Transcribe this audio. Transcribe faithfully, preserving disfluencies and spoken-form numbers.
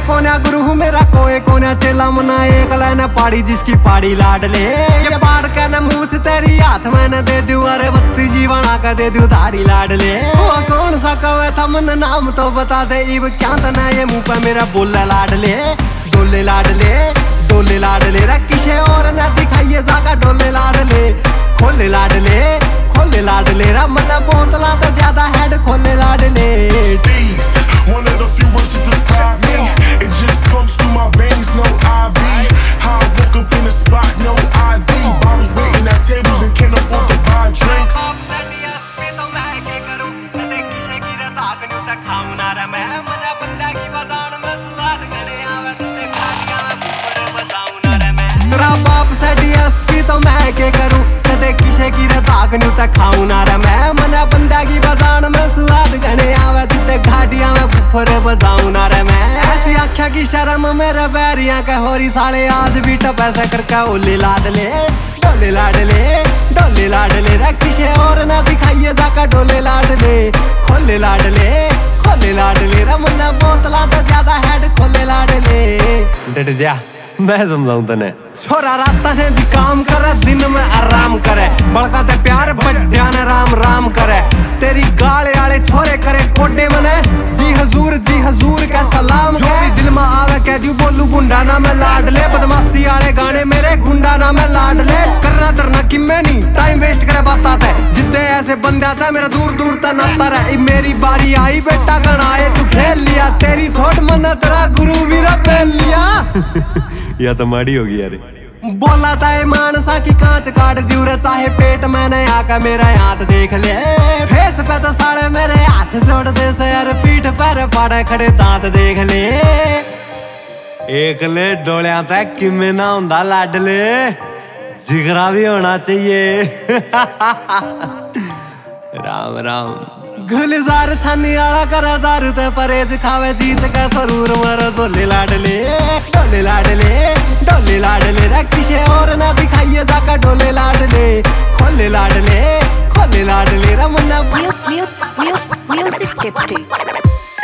कोन्या गुरु हूँ मेरा कोई कोन्या चेला मना एक लाइन पाड़ी जिसकी पाड़ी लाडले ये पाड़ के न मुँह से तेरी हाथ मैंने दे दूं अरे बत्ती जीवना का दे दूं धारी लाडले वो कौन सा कवे था मन नाम तो बता दे इब क्या तना ये मुँह पे मेरा बोला लाडले डोले लाडले डोले लाडले रे किसे और न दिखाइए जागा डोले लाडले खोले लाडले खोले लाडले रा मन बोतला तो ज्यादा हेड खोले लाडले One of the few ones to describe me. It just comes through my veins, no I V. How I woke up in the spot, no I D. Bottles waiting at tables and can't afford to buy drinks. तेरा बाप से DSP तो मैं क्या करूं कदे किसे की रताक न्यू तक खाऊं ना रे मैं मना बंदा की बजान में स्वाद गने आवे जिते घाटियां में फुफर बजाऊं ना रे मैं ऐसी आँखों की शर्म मेरे बैरियां के होरी साले आज भी टपैसे करके ओले लाडले डोले लाडले डोले लाडले रे किसे और ना दिखाइए जाका डोले लाडले खोले लाडले खोले लाडले रे मना बोतला तो ज्यादा हेड खोले लाडले डट जा मैं समझाऊं तने छोरा रात है जी काम करे दिन में आराम करे बड़का ते प्यार बड्या ने राम राम करे तेरी गाले आले छोरे करे कोटे मने जी हजूर जी हजूर का सलाम जो भी दिल में आवे कह दियो बोलू गुंडा ना मैं लाडले बदमाशी आले गाने मेरे गुंडा ना मैं लाडले करना तरना कि मैं नहीं टाइम वेस्ट करे बात है जिद्दे ऐसे बंदा था मेरा दूर दूर तक नाता रहा मेरी बारी आई बेटा गण आए तू खेल लिया तेरी छोट मना तेरा गुरु मेरा फेल लिया या तो माड़ी होगी यार बोला चाहे मानसा की कांच काट दियो चाहे पेट मैंने आका मेरा हाथ देख ले फेस पे तो साले मेरे हाथ जोड़ दे से यार पीठ पर पाड़े खड़े दांत देख ले एक ले डोलिया तक किमें ना हुंदा लाडले जिगरा भी होना चाहिए राम राम गुलजार छानी आला करा दारू ते परहेज खावे जीत का सरूर मर डोले लाडले डोले लाडले डोले लाडले रे किसे और ना दिखाइए जाका डोले लाडले खोले लाडले खोले लाडले रे मुन्ना म्यूजिक टिप्टी।